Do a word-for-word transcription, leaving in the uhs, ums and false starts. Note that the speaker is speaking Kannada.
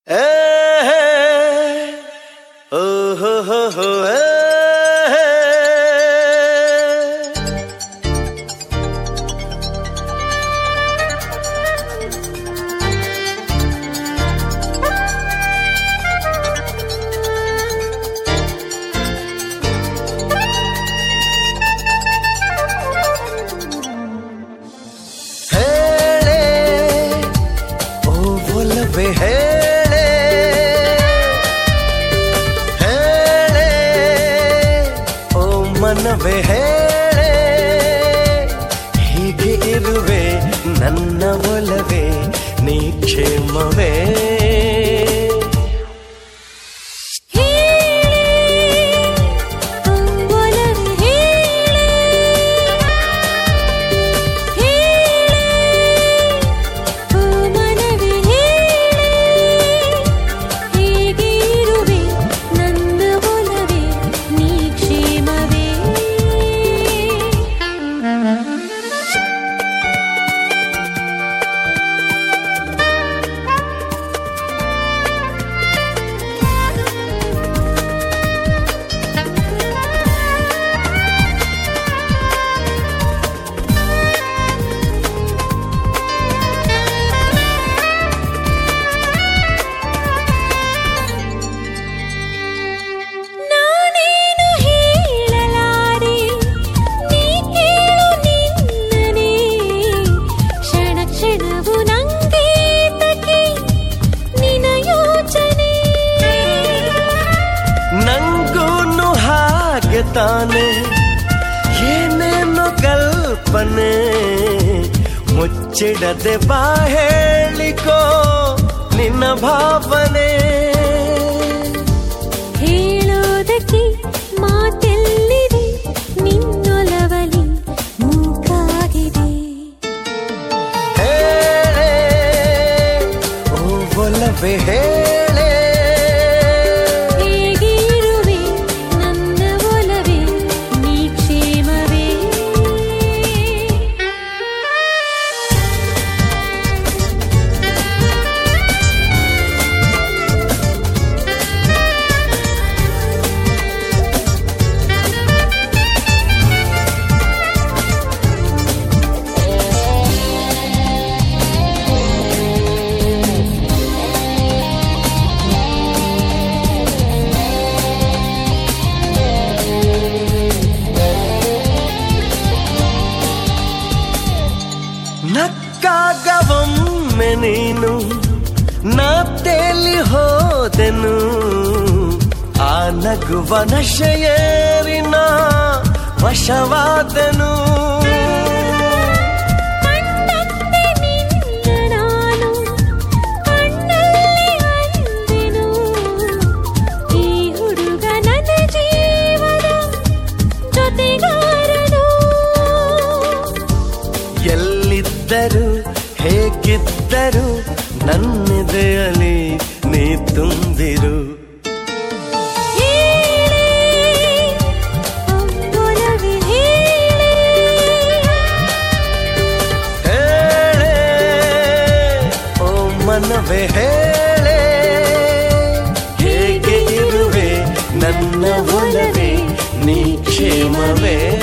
ಮನವೇ ಹೇಳೆ ಹೀಗೆ ಇರುವೆ ನನ್ನ ಒಲವೇ ನೀ ಕ್ಷೇಮವೇ ತಾನೆ ಏನೇನು ಕಲ್ಪನೆ ಮುಚ್ಚಿಡದೆ ಬಾ ಹೇಳಿಕೋ ನಿನ್ನ ಭಾವನೆ ಹೇಳೋದಕ್ಕೆ ಮಾತೆಲ್ಲಿದೆ ನಿನ್ನೊಲವಲಿ ಮೂಕಾಗಿದೆ ಹೇಳೆ ಓ ಒಲವೇ ಹೇಳೆ ನಕ್ಕಾಗವೊಮ್ಮೆ ನೀನು ನಾ ತೇಲಿ ಹೋದೆನು ಆ ನಗುವ ನಶೆಯೇರಿನ ವಶವಾದೆನು ಎಲ್ಲಿದ್ದರು ಹೇಗಿದ್ದರು ನನ್ನೆದೆಯಲ್ಲಿ ನೀ ತುಂಬಿರು ಹೇಳೆ ಓ ಮನವೇ ಹೇಳೆ ಹೇಗೆ ಇರುವೆ ನನ್ನ ಒಲವೇ ನೀ ಕ್ಷೇಮವೇ